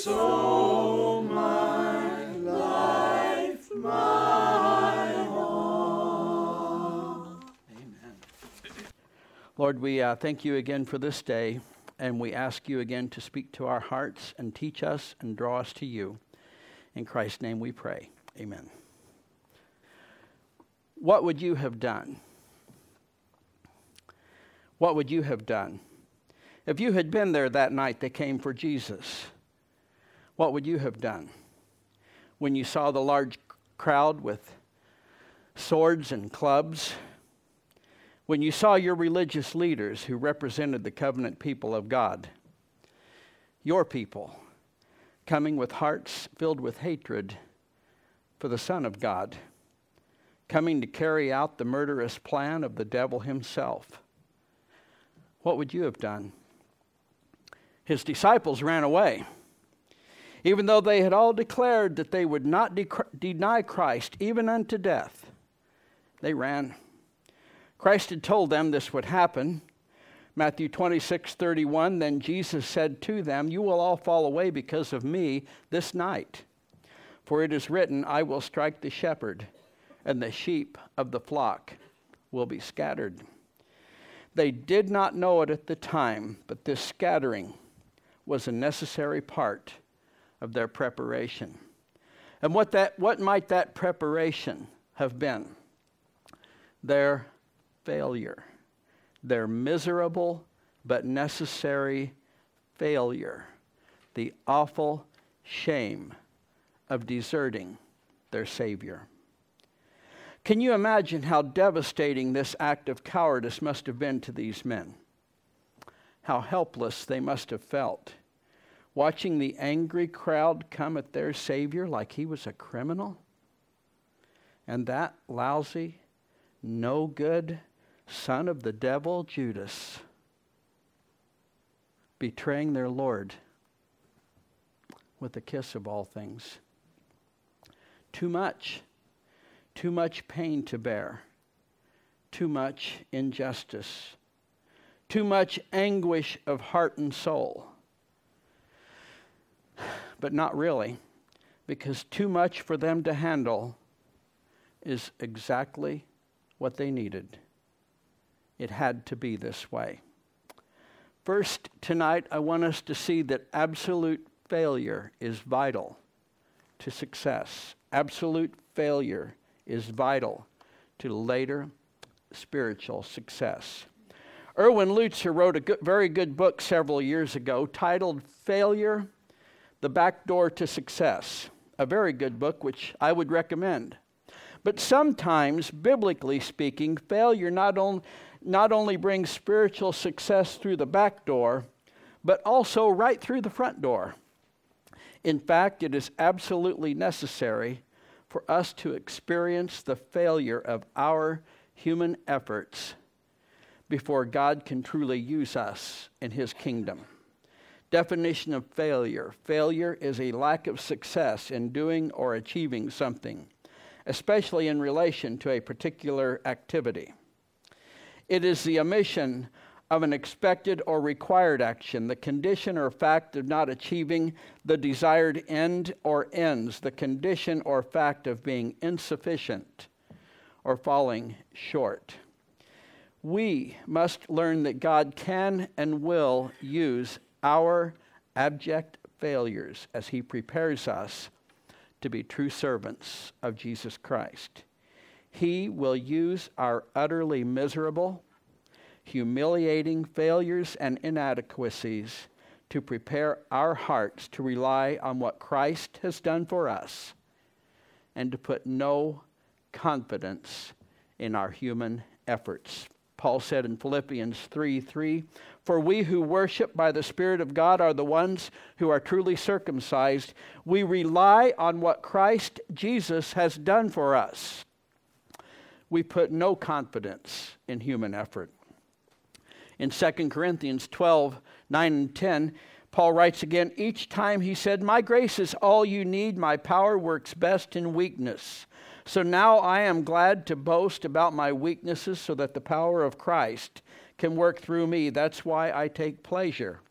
soul, my life, my all. Amen. Lord, we thank you again for this day, and we ask you again to speak to our hearts and teach us and draw us to you. In Christ's name we pray. Amen. What would you have done? What would you have done? If you had been there that night they came for Jesus, what would you have done? When you saw the large crowd with swords and clubs, when you saw your religious leaders who represented the covenant people of God, your people, coming with hearts filled with hatred for the Son of God, coming to carry out the murderous plan of the devil himself, what would you have done? His disciples ran away. Even though they had all declared that they would not deny Christ, even unto death, they ran. Christ had told them this would happen. Matthew 26:31, then Jesus said to them, you will all fall away because of me this night. For it is written, I will strike the shepherd, and the sheep of the flock will be scattered. They did not know it at the time, but this scattering was a necessary part of their preparation. And what might that preparation have been? Their failure. Their miserable but necessary failure. The awful shame of deserting their Savior. Can you imagine how devastating this act of cowardice must have been to these men? How helpless they must have felt, watching the angry crowd come at their Savior like he was a criminal. And that lousy, no good son of the devil, Judas, betraying their Lord with a kiss of all things. Too much pain to bear, too much injustice, too much anguish of heart and soul. But not really, because too much for them to handle is exactly what they needed. It had to be this way. First, tonight, I want us to see that absolute failure is vital to success. Absolute failure is vital to later spiritual success. Erwin Lutzer wrote a very good book several years ago titled Failure, the Back Door to Success. A very good book which I would recommend. But sometimes, biblically speaking, failure not only brings spiritual success through the back door, but also right through the front door. In fact, it is absolutely necessary for us to experience the failure of our human efforts before God can truly use us in His kingdom. Definition of failure. Failure is a lack of success in doing or achieving something, especially in relation to a particular activity. It is the omission of an expected or required action, the condition or fact of not achieving the desired end or ends, the condition or fact of being insufficient or falling short. We must learn that God can and will use our abject failures as He prepares us to be true servants of Jesus Christ. He will use our utterly miserable, humiliating failures and inadequacies to prepare our hearts to rely on what Christ has done for us and to put no confidence in our human efforts. Paul said in Philippians 3:3, "For we who worship by the Spirit of God are the ones who are truly circumcised. We rely on what Christ Jesus has done for us. We put no confidence in human effort." In 2 Corinthians 12:9 and 10, Paul writes again, each time he said, "My grace is all you need. My power works best in weakness. So now I am glad to boast about my weaknesses so that the power of Christ can work through me. That's why I take pleasure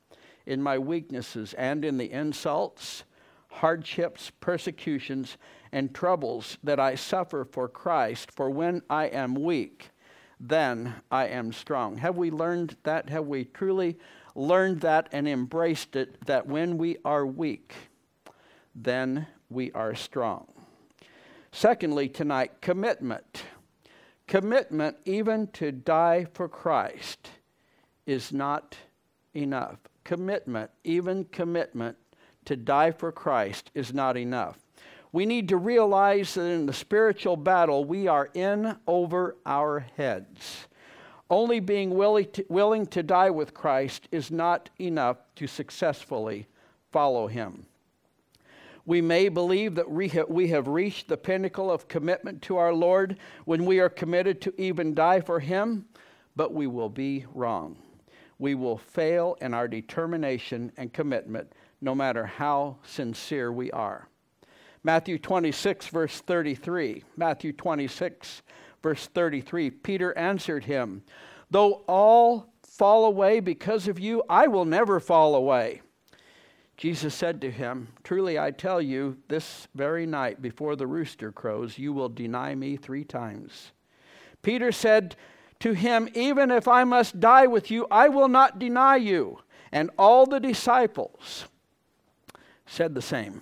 in my weaknesses and in the insults, hardships, persecutions, and troubles that I suffer for Christ. For when I am weak, then I am strong. Have we learned that? Have we truly learned that and embraced it, that when we are weak, then we are strong? Secondly, tonight, commitment. Commitment, even to die for Christ, is not enough. Commitment, even commitment to die for Christ, is not enough. We need to realize that in the spiritual battle we are in over our heads. Only being willing to die with Christ is not enough to successfully follow him. We may believe that we have reached the pinnacle of commitment to our Lord when we are committed to even die for him, but we will be wrong. We will fail in our determination and commitment, no matter how sincere we are. Matthew 26, verse 33. Matthew 26, verse 33. Peter answered him, "Though all fall away because of you, I will never fall away." Jesus said to him, "Truly I tell you, this very night before the rooster crows, you will deny me 3 times. Peter said to him, "Even if I must die with you, I will not deny you." And all the disciples said the same.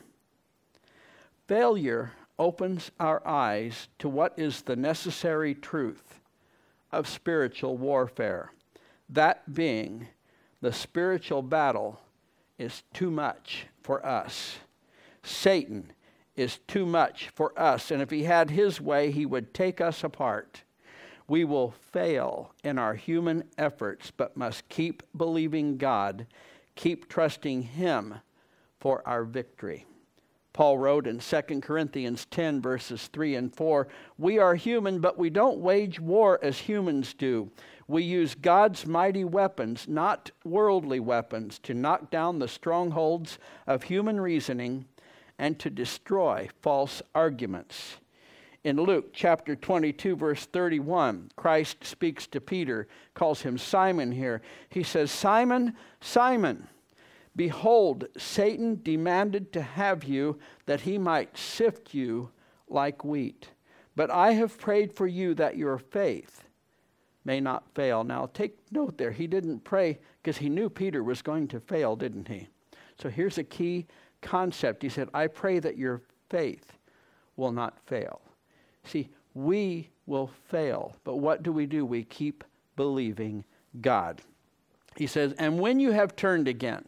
Failure opens our eyes to what is the necessary truth of spiritual warfare. That being, the spiritual battle is too much for us. Satan is too much for us, and if he had his way, he would take us apart. We will fail in our human efforts, but must keep believing God, keep trusting him for our victory. Paul wrote in 2 Corinthians 10, verses 3 and 4, "We are human, but we don't wage war as humans do. We use God's mighty weapons, not worldly weapons, to knock down the strongholds of human reasoning and to destroy false arguments." In Luke chapter 22, verse 31, Christ speaks to Peter, calls him Simon here. He says, "Simon, Simon, behold, Satan demanded to have you that he might sift you like wheat. But I have prayed for you that your faith may not fail." Now take note there. He didn't pray because he knew Peter was going to fail, didn't he? So here's a key concept. He said, "I pray that your faith will not fail." See, we will fail, but what do? We keep believing God. He says, "And when you have turned again,"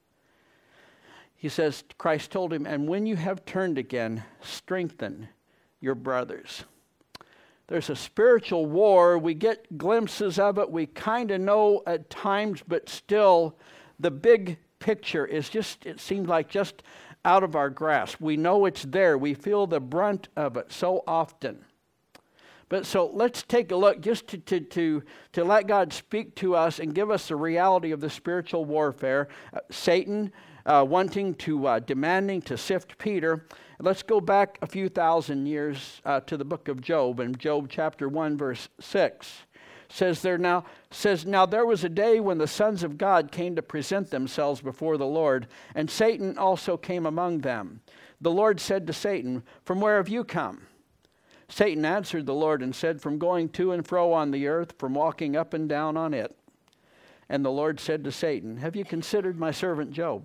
he says, Christ told him, "and when you have turned again, strengthen your brothers." There's a spiritual war. We get glimpses of it. We kind of know at times, but still the big picture is just, it seems like just out of our grasp. We know it's there. We feel the brunt of it so often. But so let's take a look just to let God speak to us and give us the reality of the spiritual warfare. Satan wanting to, demanding to sift Peter. Let's go back a few thousand years to the book of Job. In Job chapter 1, verse 6. Now there was a day when the sons of God came to present themselves before the Lord, and Satan also came among them. The Lord said to Satan, "From where have you come?" Satan answered the Lord and said, "From going to and fro on the earth, from walking up and down on it." And the Lord said to Satan, "Have you considered my servant Job?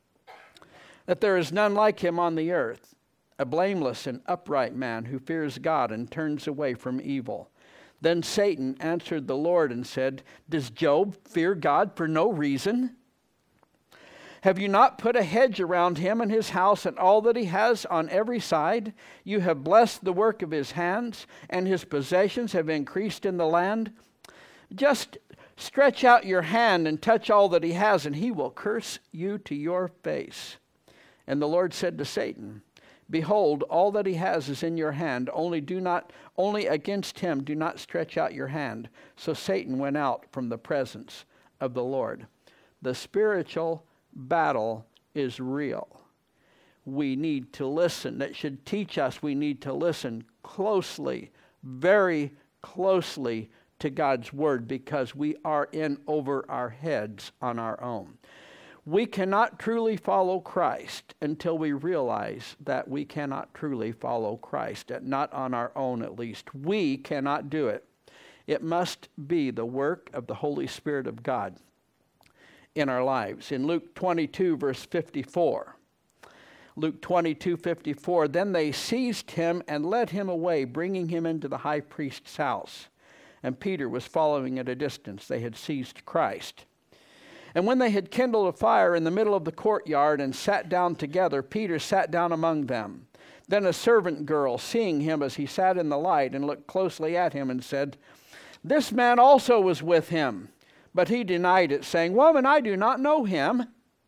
That there is none like him on the earth, a blameless and upright man who fears God and turns away from evil." Then Satan answered the Lord and said, "Does Job fear God for no reason? Have you not put a hedge around him and his house and all that he has on every side? You have blessed the work of his hands, and his possessions have increased in the land. Just stretch out your hand and touch all that he has, and he will curse you to your face." And the Lord said to Satan, "Behold, all that he has is in your hand. Only against him do not stretch out your hand." So Satan went out from the presence of the Lord. The spiritual battle is real. We need to listen. That should teach us we need to listen closely, very closely to God's word, because we are in over our heads on our own. We cannot truly follow Christ until we realize that we cannot truly follow Christ, not on our own at least. We cannot do it. It must be the work of the Holy Spirit of God in our lives. In Luke 22, verse 54, Luke 22:54, then they seized him and led him away, bringing him into the high priest's house. And Peter was following at a distance. They had seized Christ. And when they had kindled a fire in the middle of the courtyard and sat down together, Peter sat down among them. Then a servant girl, seeing him as he sat in the light, and looked closely at him and said, this man also was with him. But he denied it, saying, woman, I do not know him.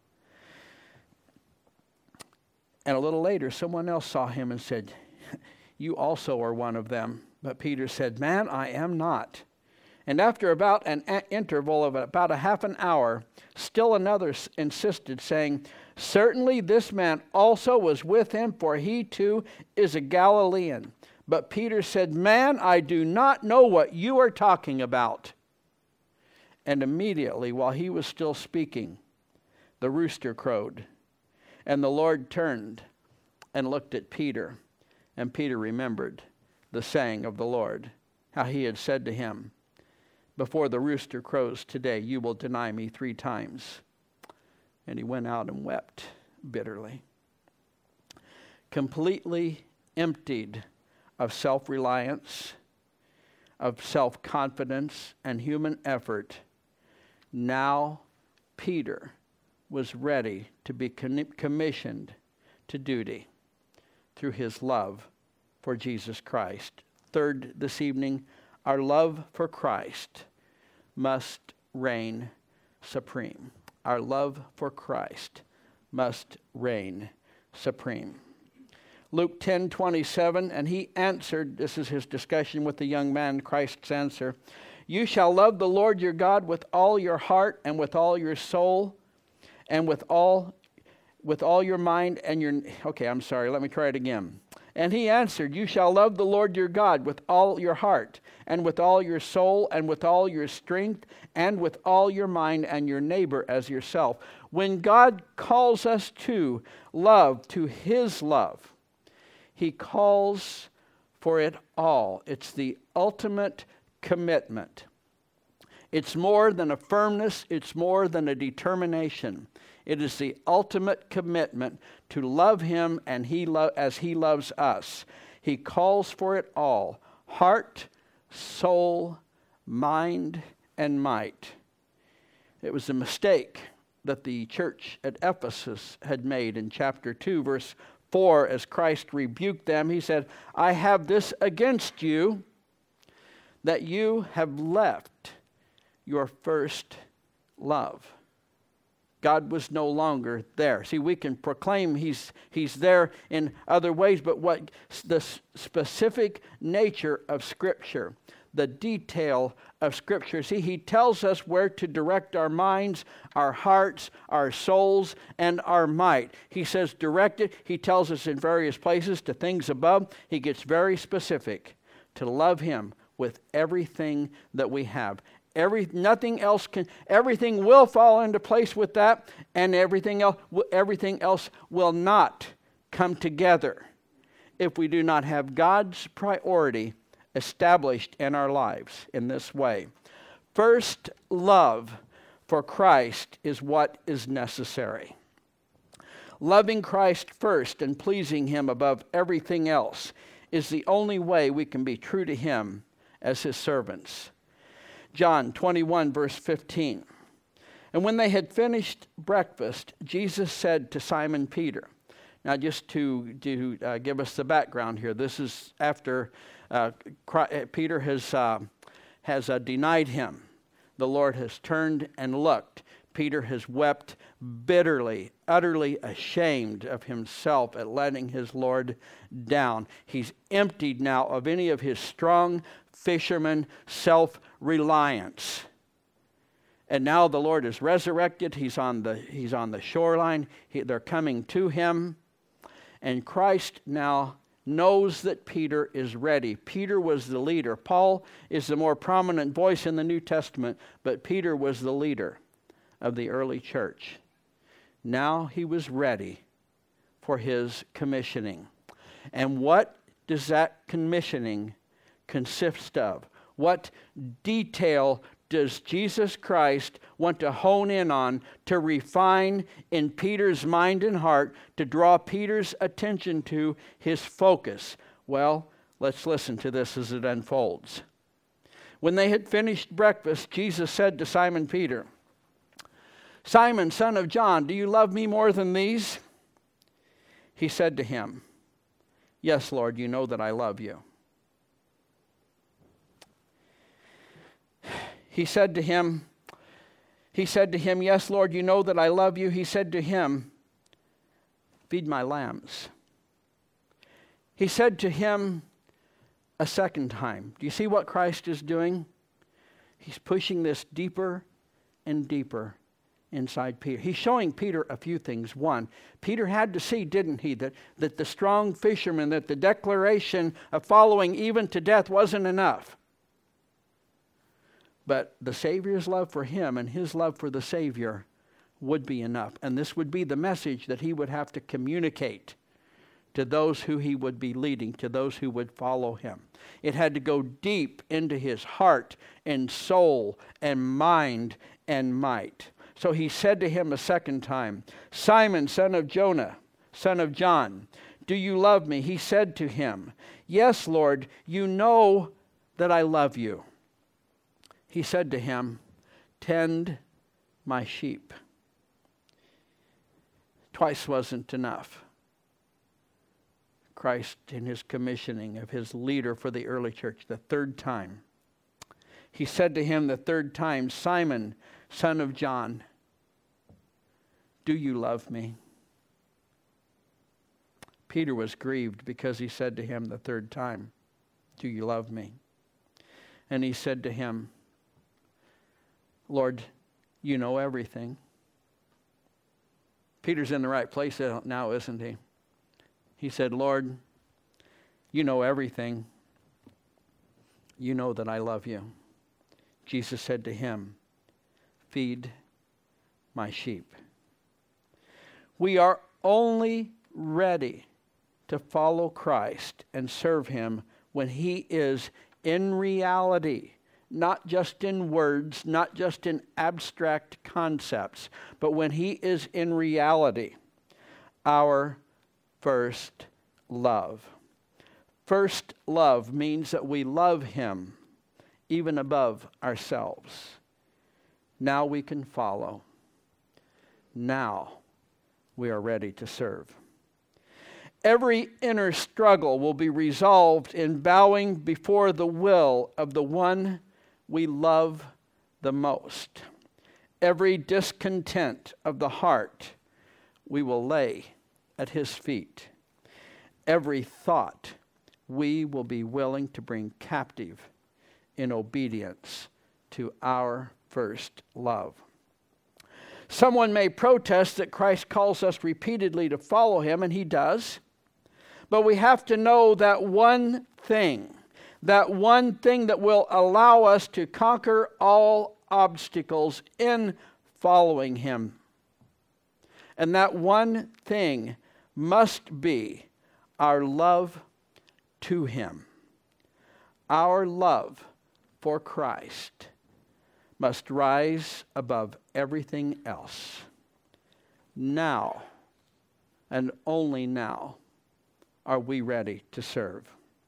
And a little later, someone else saw him and said, you also are one of them. But Peter said, man, I am not. And after about an interval of about a half an hour, still another insisted, saying, certainly this man also was with him, for he too is a Galilean. But Peter said, man, I do not know what you are talking about. And immediately, while he was still speaking, the rooster crowed. And the Lord turned and looked at Peter. And Peter remembered the saying of the Lord, how he had said to him, before the rooster crows today, you will deny me 3 times. And he went out and wept bitterly. Completely emptied of self-reliance, of self-confidence and human effort, now Peter was ready to be commissioned to duty through his love for Jesus Christ. Third, this evening, our love for Christ must reign supreme. Our love for Christ must reign supreme. Luke 10:27, and he answered, this is his discussion with the young man, Christ's answer, you shall love the Lord your God with all your heart and with all your soul and with all your mind and your... Okay, I'm sorry, let me try it again. And he answered, you shall love the Lord your God with all your heart and with all your soul and with all your strength and with all your mind, and your neighbor as yourself. When God calls us to love, to his love, he calls for it all. It's the ultimate commitment. It's more than a firmness. It's more than a determination. It is the ultimate commitment to love him and as he loves us. He calls for it all. Heart, soul, mind, and might. It was a mistake that the church at Ephesus had made in chapter 2, verse 4, as Christ rebuked them. He said, I have this against you, that you have left your first love. God was no longer there. See, we can proclaim he's there in other ways, but what the specific nature of Scripture, the detail of Scripture. See, he tells us where to direct our minds, our hearts, our souls, and our might. He says direct it. He tells us in various places to things above. He gets very specific to love him with everything that we have. Everything will fall into place with that, and everything else will not come together if we do not have God's priority established in our lives in this way. First, love for Christ is what is necessary. Loving Christ first and pleasing him above everything else is the only way we can be true to him as his servants. John 21, verse 15. And when they had finished breakfast, Jesus said to Simon Peter. Now, just to give us the background here, this is after Peter has denied him. The Lord has turned and looked. Peter has wept bitterly, utterly ashamed of himself at letting his Lord down. He's emptied now of any of his strong fisherman self-reliance. And now the Lord is resurrected. He's on the shoreline. They're coming to him. And Christ now knows that Peter is ready. Peter was the leader. Paul is the more prominent voice in the New Testament, but Peter was the leader of the early church. Now he was ready for his commissioning. And what does that commissioning consist of? What detail does Jesus Christ want to hone in on, to refine in Peter's mind and heart, to draw Peter's attention to his focus? Well, let's listen to this as it unfolds. When they had finished breakfast, Jesus said to Simon Peter, "Simon, son of John, do you love me more than these?" He said to him, "Yes, Lord, you know that I love you." He said to him, "Yes, Lord, you know that I love you." He said to him, "Feed my lambs." He said to him a second time. Do you see what Christ is doing? He's pushing this deeper and deeper inside Peter. He's showing Peter a few things. One, Peter had to see, didn't he, that the strong fisherman, that the declaration of following even to death wasn't enough. But the Savior's love for him and his love for the Savior would be enough. And this would be the message that he would have to communicate to those who he would be leading, to those who would follow him. It had to go deep into his heart and soul and mind and might. So he said to him a second time, "Simon, son of Jonah, son of John, do you love me?" He said to him, "Yes, Lord, you know that I love you." He said to him, "Tend my sheep." Twice wasn't enough. Christ, in his commissioning of his leader for the early church, the third time, he said to him the third time, "Simon, son of John, do you love me?" Peter was grieved because he said to him the third time, "Do you love me?" And he said to him, "Lord, you know everything." Peter's in the right place now, isn't he? He said, "Lord, you know everything. You know that I love you." Jesus said to him, "Feed my sheep." We are only ready to follow Christ and serve him when he is in reality, not just in words, not just in abstract concepts, but when he is in reality, our first love. First love means that we love him even above ourselves. Now we can follow. Now we are ready to serve. Every inner struggle will be resolved in bowing before the will of the one we love the most. Every discontent of the heart we will lay at his feet. Every thought we will be willing to bring captive in obedience to our first love. Someone may protest that Christ calls us repeatedly to follow him, and he does. But we have to know that one thing that will allow us to conquer all obstacles in following him. And that one thing must be our love to him. Our love for Christ must rise above everything else. Now, and only now, are we ready to serve.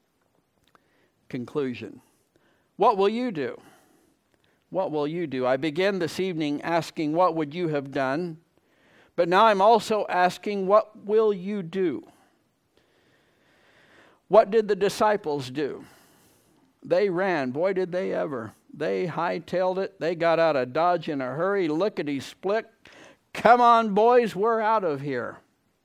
Conclusion. What will you do? What will you do? I began this evening asking, what would you have done? But now I'm also asking, what will you do? What did the disciples do? They ran. Boy, did they ever. They hightailed it. They got out of Dodge in a hurry. Lickety-split. Come on, boys, we're out of here.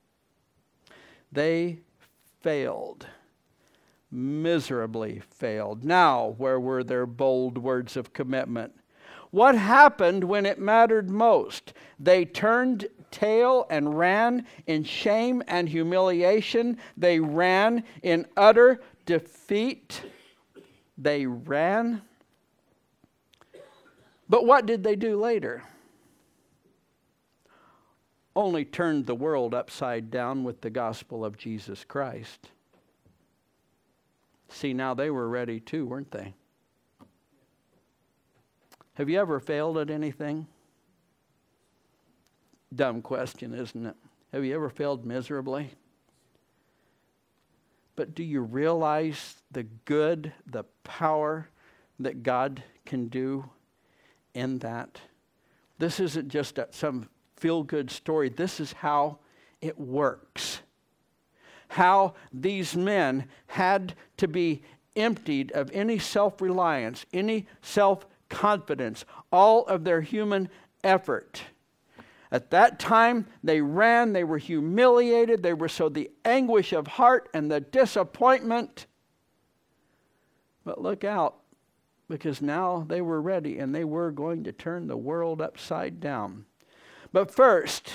They failed. Miserably failed. Now, where were their bold words of commitment? What happened when it mattered most? They turned tail and ran in shame and humiliation. They ran in utter defeat. They ran. But what did they do later? only turned the world upside down with the gospel of Jesus Christ. See, now they were ready too, weren't they? Have you ever failed at anything? Dumb question, isn't it? Have you ever failed miserably? But do you realize the good, the power that God can do in that? This isn't just some feel-good story. This is how it works. How these men had to be emptied of any self-reliance, any self-confidence, all of their human effort. At that time, they ran, they were humiliated, they were so the anguish of heart and the disappointment. But look out, because now they were ready and they were going to turn the world upside down. But first,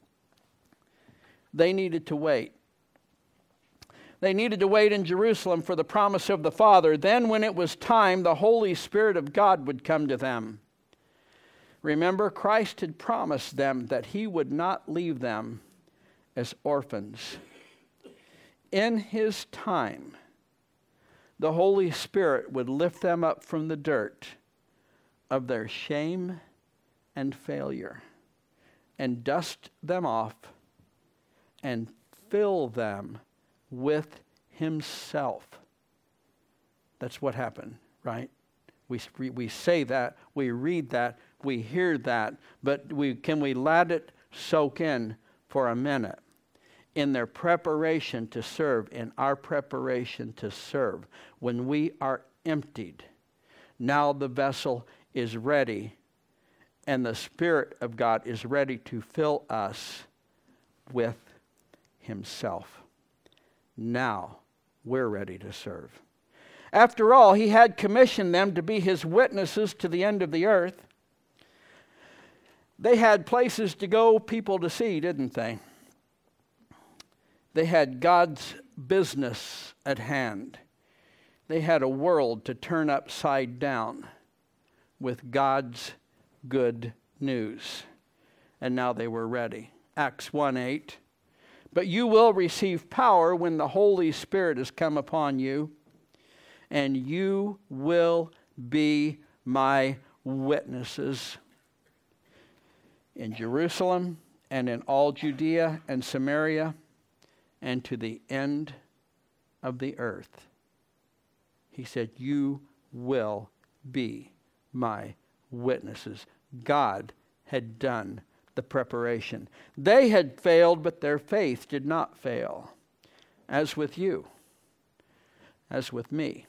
they needed to wait. They needed to wait in Jerusalem for the promise of the Father. Then when it was time, the Holy Spirit of God would come to them. Remember, Christ had promised them that He would not leave them as orphans. In His time, the Holy Spirit would lift them up from the dirt of their shame and failure and dust them off and fill them with Himself. That's what happened, right? We say that, we read that, we hear that, but can we let it soak in for a minute? In their preparation to serve, in our preparation to serve, when we are emptied, now the vessel is ready, and the Spirit of God is ready to fill us with Himself. Now we're ready to serve. After all, He had commissioned them to be His witnesses to the end of the earth. They had places to go, people to see, didn't they? They had God's business at hand. They had a world to turn upside down with God's good news. And now they were ready. Acts 1:8. But you will receive power when the Holy Spirit has come upon you, and you will be my witnesses in Jerusalem and in all Judea and Samaria and to the end of the earth. He said, you will be my witnesses. God had done the preparation. They had failed, but their faith did not fail. As with you, as with me.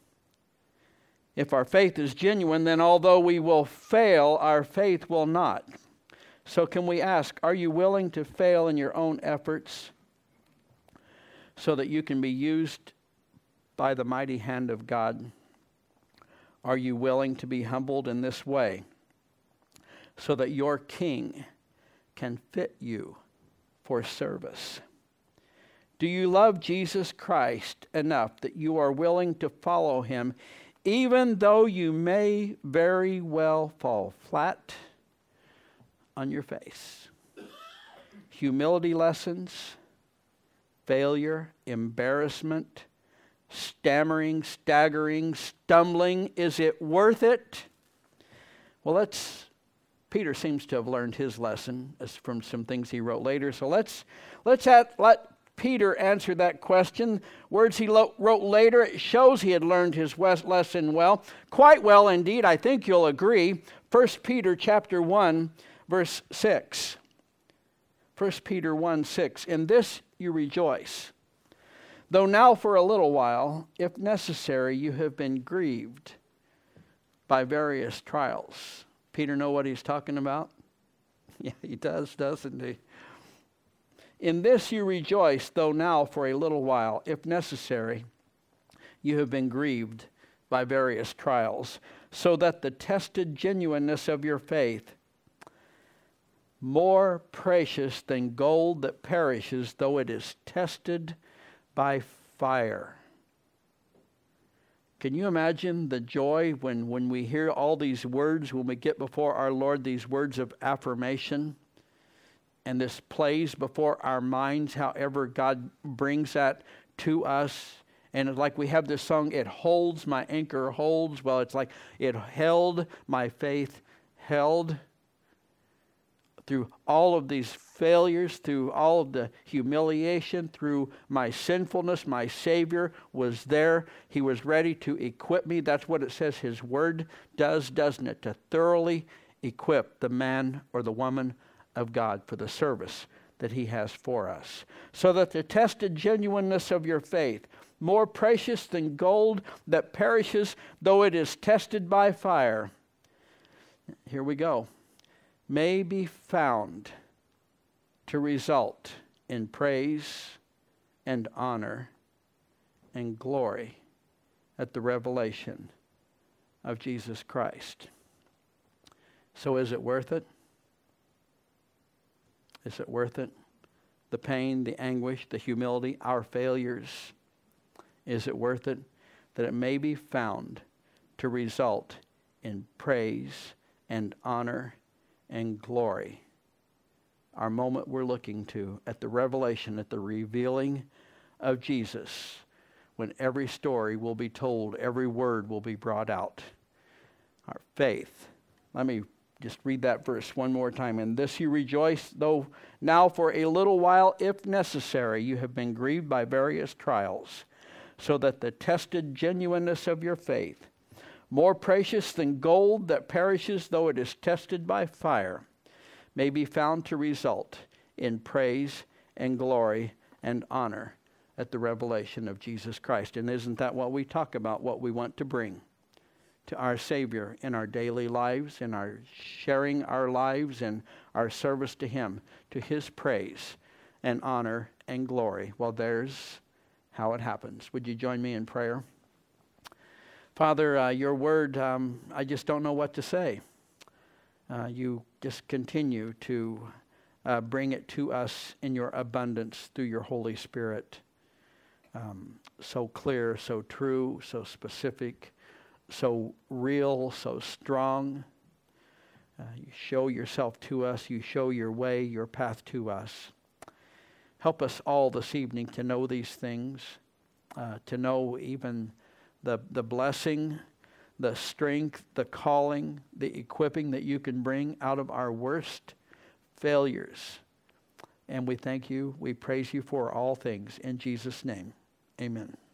If our faith is genuine, then although we will fail, our faith will not. So can we ask, are you willing to fail in your own efforts so that you can be used by the mighty hand of God? Are you willing to be humbled in this way so that your King can fit you for service? Do you love Jesus Christ enough that you are willing to follow Him even though you may very well fall flat on your face? Humility lessons, failure, embarrassment, stammering, staggering, stumbling. Is it worth it? Well, Peter seems to have learned his lesson from some things he wrote later. So let Peter answer that question. Words he wrote later, it shows he had learned his lesson well. Quite well indeed, I think you'll agree. 1 Peter chapter 1, verse 6. 1 Peter 1:6. In this you rejoice, though now for a little while, if necessary, you have been grieved by various trials. Peter know what he's talking about? Yeah, he does, doesn't he? In this you rejoice, though now for a little while, if necessary, you have been grieved by various trials, so that the tested genuineness of your faith, more precious than gold that perishes, though it is tested by fire. Can you imagine the joy when we hear all these words, when we get before our Lord, these words of affirmation And this plays before our minds, however God brings that to us. And it's like we have this song, it holds, my anchor holds. Well, it's like it held, my faith held through all of these failures, through all of the humiliation, through my sinfulness. My Savior was there. He was ready to equip me. That's what it says His Word does, doesn't it? To thoroughly equip the man or the woman of God for the service that He has for us. So that the tested genuineness of your faith, more precious than gold that perishes though it is tested by fire, here we go, may be found to result in praise and honor and glory at the revelation of Jesus Christ. So is it worth it? Is it worth it? The pain, the anguish, the humility, our failures. Is it worth it? That it may be found to result in praise and honor and glory. Our moment we're looking to at the revelation, at the revealing of Jesus, when every story will be told, every word will be brought out. Our faith. Let me just read that verse one more time. In this you rejoice, though now for a little while, if necessary, you have been grieved by various trials, so that the tested genuineness of your faith, more precious than gold that perishes though it is tested by fire, may be found to result in praise and glory and honor at the revelation of Jesus Christ. And isn't that what we talk about, what we want to bring to our Savior in our daily lives, in our sharing our lives and our service to Him, to His praise and honor and glory? Well, there's how it happens. Would you join me in prayer? Father, your word, I just don't know what to say. You just continue to bring it to us in your abundance through your Holy Spirit. So clear, so true, so specific, so real, so strong. You show yourself to us. You show your way, your path to us. Help us all this evening to know these things, to know even the blessing, the strength, the calling, the equipping that you can bring out of our worst failures. And we thank you, we praise you for all things. In Jesus' name, amen.